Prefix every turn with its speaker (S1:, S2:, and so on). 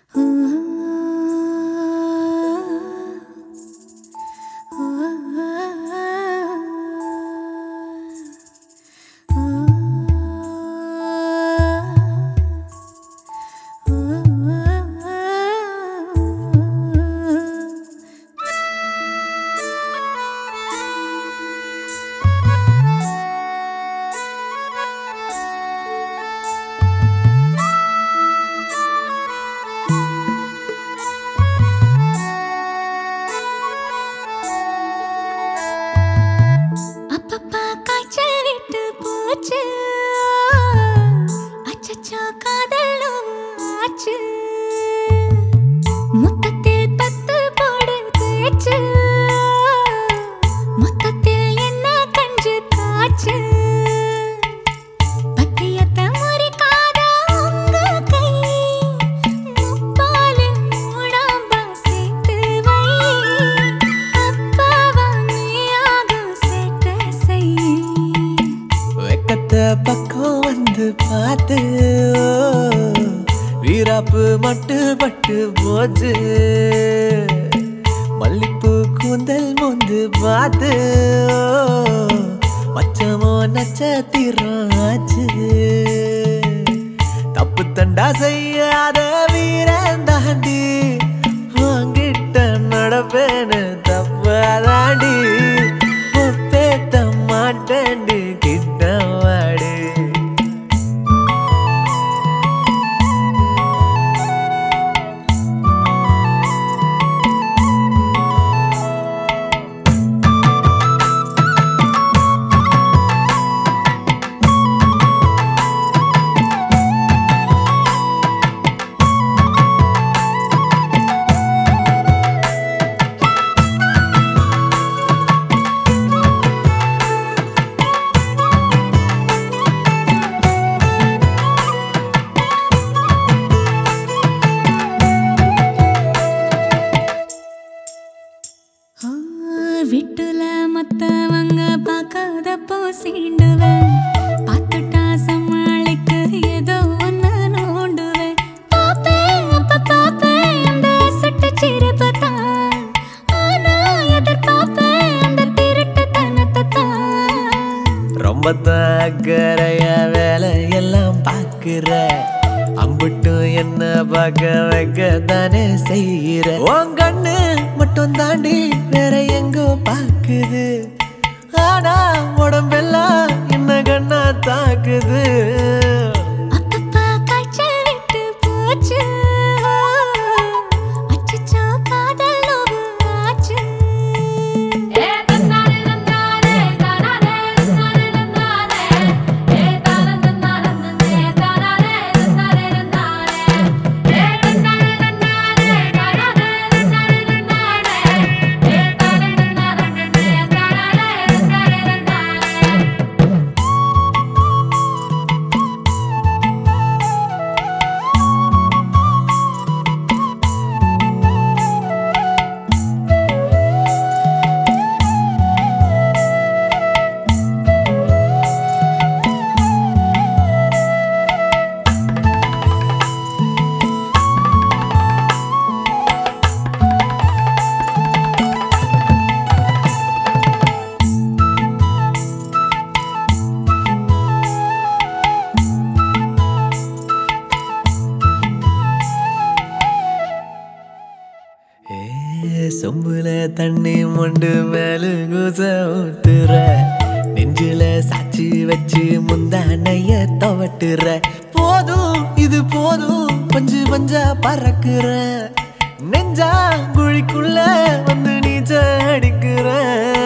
S1: பக்கம் வந்து பார்த்து வீராப்பு மட்டு பட்டு போச்சு மல்லிப்பூ கூந்தல் மொந்து பார்த்து மச்சமோ நட்சத்திரம் ஆச்சு தப்பு தண்டா செய்யாத வீரன் தாண்டி வாங்கிட்ட நடப்பேன்னு தப்பாதாண்டி ஒப்பேத்த மாட்டேன்டி கிட்ட வாடு
S2: வீட்டுல மத்தவங்க பார்க்காதப்போ சீண்டுவேன் பார்த்துட்டா சமாளிக்க ஏதோ ஒன்னு நோண்டுவேன் பாப்பேன் அப்ப பாப்பேன் அந்த சுட்டு சிரிப்பை தான் ஆனா எதிர்பார்ப்பேன் அந்த திருட்டு தனத்தை தான்
S1: ரொம்ப அக்கறைய வேலையெல்லாம் பார்க்கிற அம்புட்டும் என்ன பார்க்க வைக்க தானே செய்கிற உன் கண்ணு மட்டும் தாண்டி வேற எங்கோ பாக்குது ஆனா உடம்பெல்லாம் என்ன கண்ணா தாக்குது
S2: அப்பப்பா காய்ச்சல் விட்டு போச்சு அச்சச்சோ காதல் நோவு ஆச்சு
S1: சொம்புல தண்ணி மொண்டு மேலு குச ஊத்துற நெஞ்சில சாட்சி வச்சு முந்தானைய தவட்டுற போதும் இது போதும் பஞ்சு பஞ்சா பறக்குற நெஞ்சா குழிக்குள்ள வந்து நீச்ச அடிக்கிற